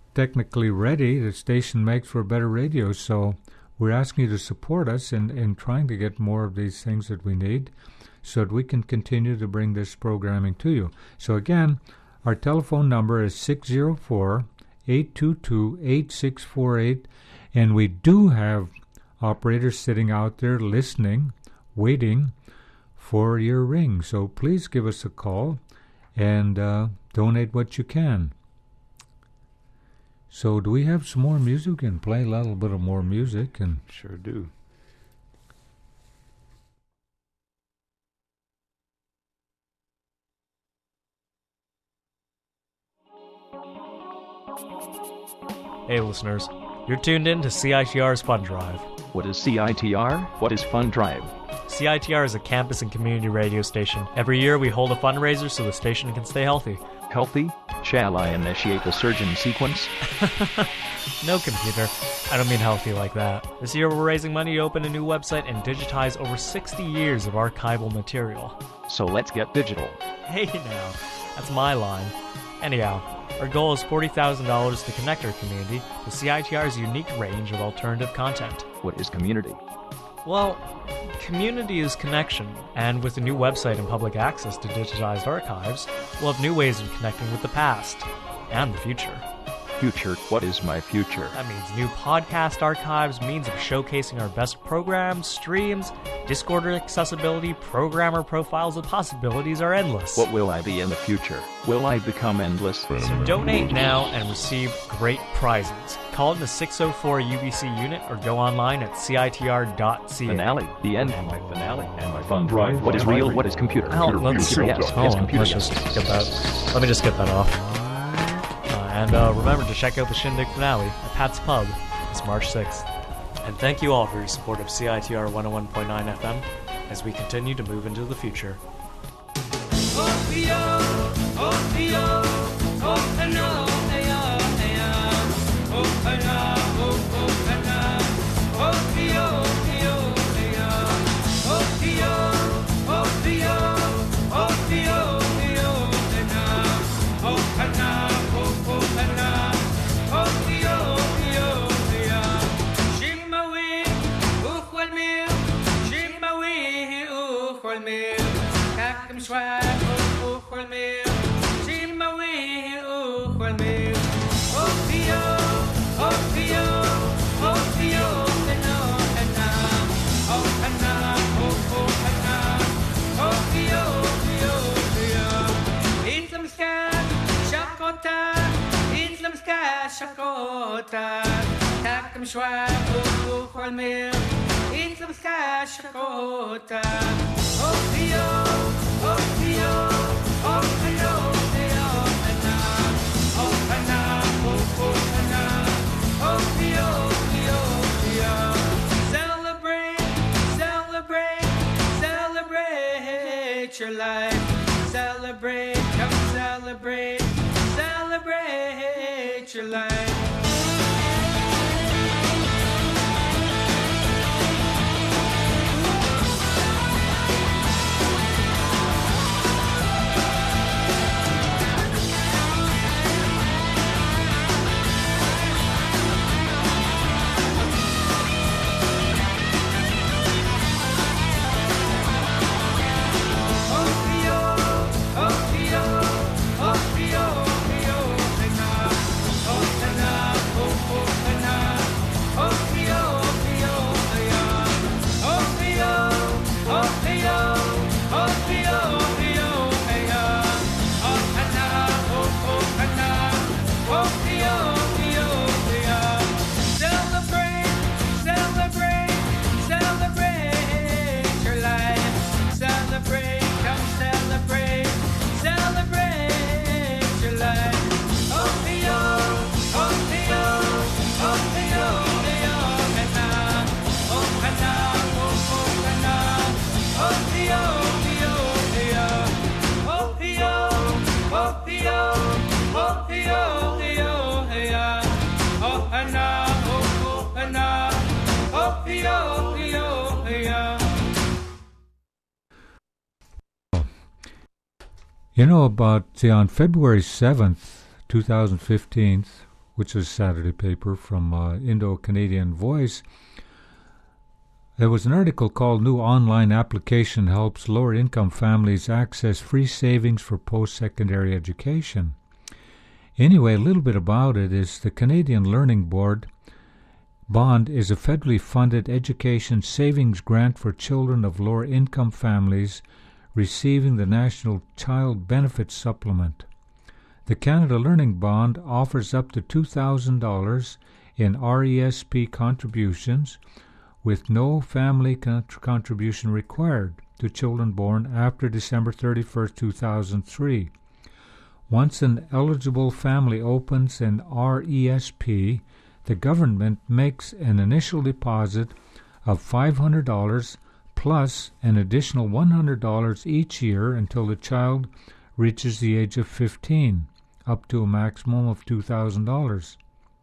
technically ready, the station makes for better radio. So we're asking you to support us in, in trying to get more of these things that we need so that we can continue to bring this programming to you. So again, our telephone number is six oh four, eight two two, eight six four eight, and we do have operators sitting out there listening, waiting for your ring. So please give us a call and uh, donate what you can. So do we have some more music? We can play a little bit of more music. And sure do. Hey listeners, you're tuned in to C I T R's Fun Drive. What is C I T R? What is Fun Drive? C I T R is a campus and community radio station. Every year we hold a fundraiser so the station can stay healthy. Healthy? Shall I initiate the surgeon sequence? No, computer. I don't mean healthy like that. This year we're raising money to open a new website and digitize over sixty years of archival material. So let's get digital. Hey now, that's my line. Anyhow, our goal is forty thousand dollars to connect our community to C I T R's unique range of alternative content. What is community? Well, community is connection, and with a new website and public access to digitized archives, we'll have new ways of connecting with the past and the future. Future? What is my future? That means new podcast archives, means of showcasing our best programs, streams, Discord accessibility, programmer profiles. The possibilities are endless. What will I be in the future? Will I become endless? So donate now and receive great prizes. Call in the six oh four U B C unit or go online at C I T R dot C A. Finale. The end. And my finale. And my fun drive. What is real? What is computer? Oh, let's, computer. Yes, Yes, hold on. computer. Let's just get that. Let me just get that off. Uh, and uh, remember to check out the Shindig finale at Pat's Pub. It's March sixth. And thank you all for your support of C I T R one oh one point nine F M as we continue to move into the future. Shakota, takem schwab, uchol mir, in zum sky Shakota. Oh, Pio, oh, Pio, oh, Pio, Pio, Anna, oh, Anna, oh, oh, Anna, oh, Pio, Pio, Pio. Celebrate, celebrate, celebrate your life. Celebrate, come celebrate, celebrate your life. You know, about see, on February seventh, twenty fifteen, which is a Saturday paper from uh, Indo-Canadian Voice, there was an article called New Online Application Helps Lower-Income Families Access Free Savings for Post-Secondary Education. Anyway, a little bit about it is the Canadian Learning Board Bond is a federally funded education savings grant for children of lower-income families receiving the National Child Benefit Supplement. The Canada Learning Bond offers up to two thousand dollars in R E S P contributions with no family con- contribution required to children born after December thirty-first, two thousand three. Once an eligible family opens an R E S P, the government makes an initial deposit of five hundred dollars plus an additional one hundred dollars each year until the child reaches the age of fifteen, up to a maximum of two thousand dollars.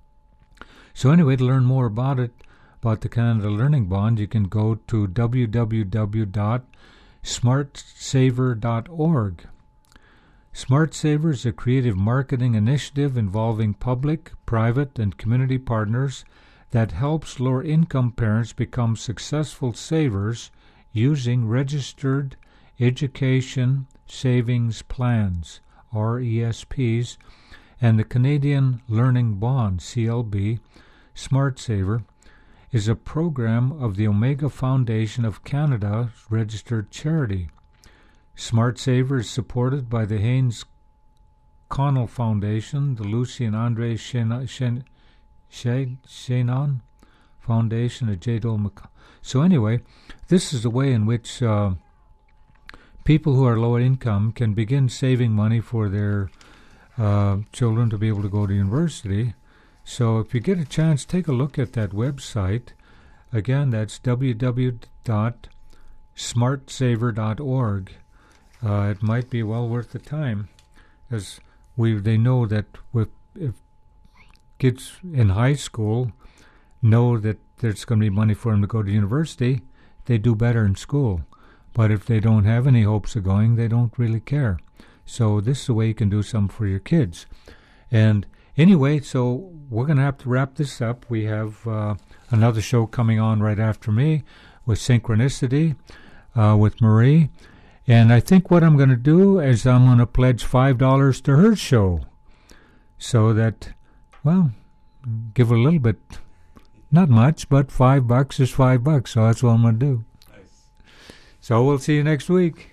So anyway, to learn more about it, about the Canada Learning Bond, you can go to w w w dot smart saver dot org. Smart Saver is a creative marketing initiative involving public, private, and community partners that helps lower-income parents become successful savers using registered education savings plans, R E S Ps, and the Canadian Learning Bond, C L B. Smart Saver is a program of the Omega Foundation of Canada registered charity. Smart Saver is supported by the Haynes Connell Foundation, the Lucy and Andre Shenan Shen, Shen, Shenan Foundation, of J. Dole McC- So anyway, this is the way in which uh, people who are low income can begin saving money for their uh, children to be able to go to university. So if you get a chance, take a look at that website. Again, that's w w w dot smart saver dot org. Uh, it might be well worth the time, as we they know that with if kids in high school know that there's going to be money for them to go to university, they do better in school. But if they don't have any hopes of going, they don't really care. So this is the way you can do something for your kids. And anyway, so we're going to have to wrap this up. We have uh, another show coming on right after me with Synchronicity uh, with Marie. And I think what I'm going to do is I'm going to pledge five dollars to her show so that, well, give a little bit, not much, but five bucks is five bucks. So that's what I'm going to do. Nice. So we'll see you next week.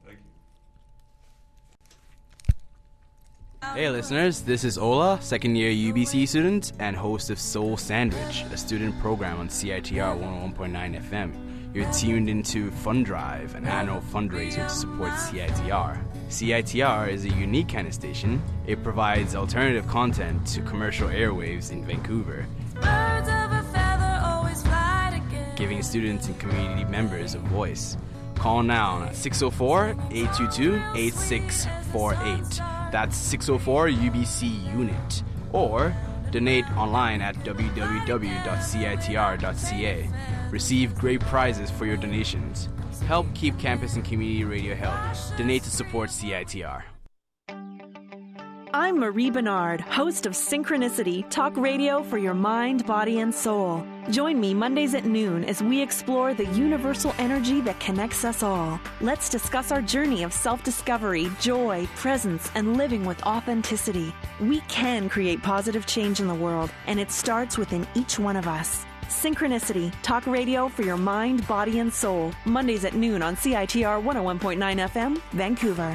Hey listeners, this is Ola, second year U B C student and host of Soul Sandwich, a student program on C I T R one oh one point nine F M. You're tuned into Fund Drive, an annual fundraiser to support C I T R. C I T R is a unique kind of station. It provides alternative content to commercial airwaves in Vancouver, Birds of a feather always fly together. giving students and community members a voice. Call now at six oh four, eight two two, eight six four eight. That's six oh four U B C unit. Or donate online at w w w dot c i t r dot c a. Receive great prizes for your donations. Help keep campus and community radio healthy. Donate to support C I T R. I'm Marie Bernard, host of Synchronicity, talk radio for your mind, body, and soul. Join me Mondays at noon as we explore the universal energy that connects us all. Let's discuss our journey of self-discovery, joy, presence, and living with authenticity. We can create positive change in the world, and it starts within each one of us. Synchronicity, talk radio for your mind, body, and soul. Mondays at noon on C I T R one oh one point nine F M, Vancouver.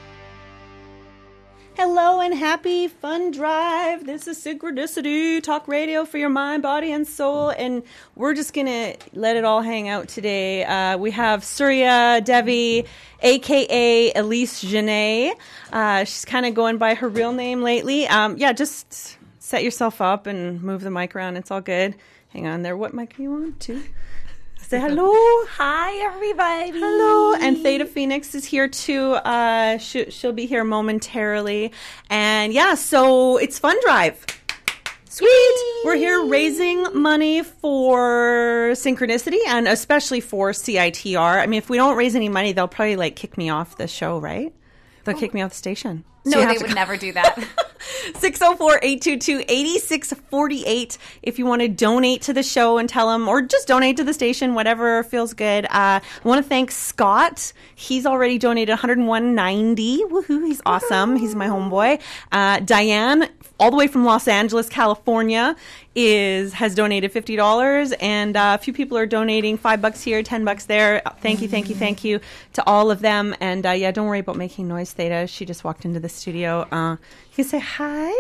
Hello and happy Fun Drive. This is Synchronicity, talk radio for your mind, body, and soul. And we're just going to let it all hang out today. Uh, we have Surya Devi, a k a. Elise Genet. Uh, she's kind of going by her real name lately. Um, yeah, just set yourself up and move the mic around. It's all good. Hang on there. What mic are you on? Two? Say hello. Hi, everybody. Hello. And Theta Phoenix is here too. Uh, she, she'll be here momentarily. And yeah, so it's Fun Drive. Sweet. Yay. We're here raising money for Synchronicity and especially for C I T R. I mean, if we don't raise any money, they'll probably like kick me off the show, right? They'll oh. kick me off the station. So no, they would go. never do that. six oh four, eight two two, eight six four eight if you want to donate to the show and tell them, or just donate to the station, whatever feels good. Uh, I want to thank Scott. He's already donated one hundred one ninety. Woohoo, he's awesome. He's my homeboy. Uh, Diane, all the way from Los Angeles, California, is has donated fifty dollars, and uh, a few people are donating five bucks here, ten bucks there. Thank you, thank you, thank you to all of them. And uh, yeah, don't worry about making noise, Theta. She just walked into the studio. Uh, you can say hi.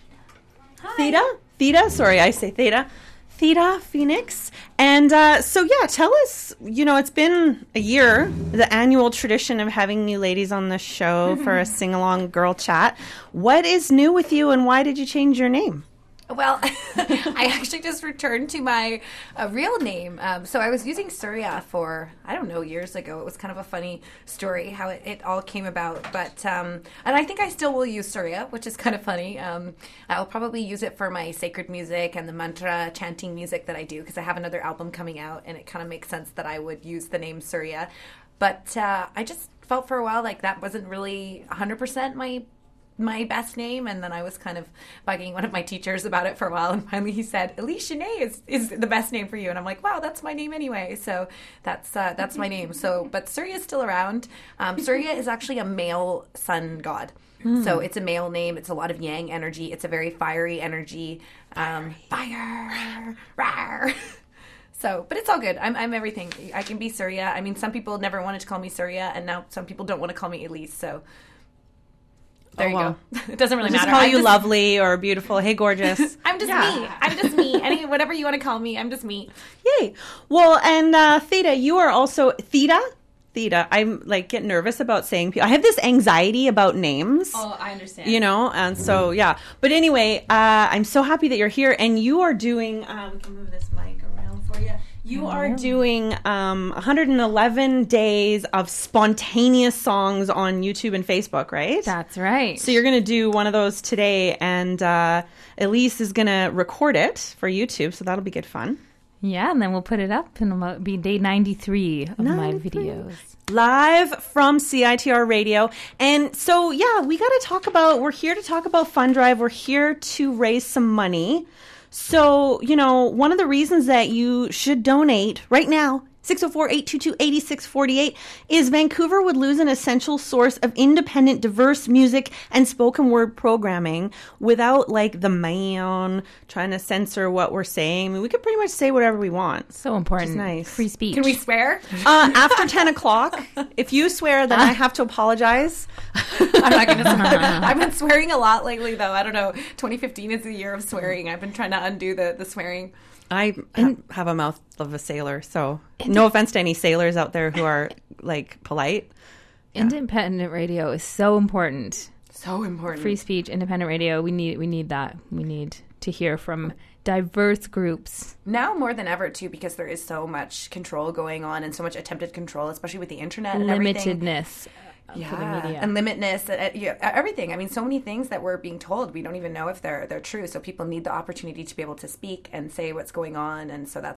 Hi. Theta? Theta? Sorry, I say Theta. Theta Phoenix. And uh, so, yeah, tell us, you know, it's been a year, the annual tradition of having new ladies on the show for a sing-along girl chat. What is new with you, and why did you change your name? Well, I actually just returned to my uh, real name. Um, so I was using Surya for, I don't know, years ago. It was kind of a funny story how it, it all came about. But, um, and I think I still will use Surya, which is kind of funny. Um, I'll probably use it for my sacred music and the mantra chanting music that I do, because I have another album coming out, and it kind of makes sense that I would use the name Surya. But uh, I just felt for a while like that wasn't really one hundred percent my my best name, and then I was kind of bugging one of my teachers about it for a while, and finally he said, Elise Shanae is, is the best name for you, and I'm like, wow, that's my name anyway, so that's uh, that's my name. So, but Surya is still around. Um, Surya is actually a male sun god. Mm. So it's a male name. It's a lot of yang energy. It's a very fiery energy. Um, fire. Rawr. So, but it's all good. I'm I'm everything. I can be Surya. I mean, some people never wanted to call me Surya, and now some people don't want to call me Elise, so there oh, you well. go. It doesn't really just matter. Call I'm you just, lovely or beautiful. Hey, gorgeous. I'm just Yeah. me. I'm just me. Any whatever you want to call me, I'm just me. Yay. Well, and uh, Theta, you are also Theta. Theta. I'm like get nervous about saying people. I have this anxiety about names. Oh, I understand. You know, and so yeah. But anyway, uh, I'm so happy that you're here, and you are doing. Uh, we can move this mic around for you. You are doing um, one hundred eleven days of spontaneous songs on YouTube and Facebook, right? That's right. So you're going to do one of those today, and uh, Elise is going to record it for YouTube, so that'll be good fun. Yeah, and then we'll put it up, and it'll be day ninety-three of ninety-three. my videos. Live from C I T R Radio. And so, yeah, we got to talk about, we're here to talk about Fund Drive. We're here to raise some money. So, you know, one of the reasons that you should donate right now, six oh four, eight two two, eight six four eight, is Vancouver would lose an essential source of independent, diverse music and spoken word programming without, like, the man trying to censor what we're saying. I mean, we could pretty much say whatever we want. So important. Which is nice. Free speech. Can we swear? Uh, after ten o'clock. If you swear, then I have to apologize. I'm not going to swear. I've been swearing a lot lately, though. I don't know. twenty fifteen is the year of swearing. I've been trying to undo the, the swearing. I ha- have a mouth of a sailor, so no offense to any sailors out there who are, like, polite. Yeah. Independent radio is so important. So important. Free speech, independent radio. We need we need that. We need to hear from diverse groups. Now more than ever, too, because there is so much control going on and so much attempted control, especially with the internet and everything. Limitedness. Yeah, for the media. and limitness, uh, yeah, everything. I mean, so many things that we're being told, we don't even know if they're they're true. So people need the opportunity to be able to speak and say what's going on, and so that's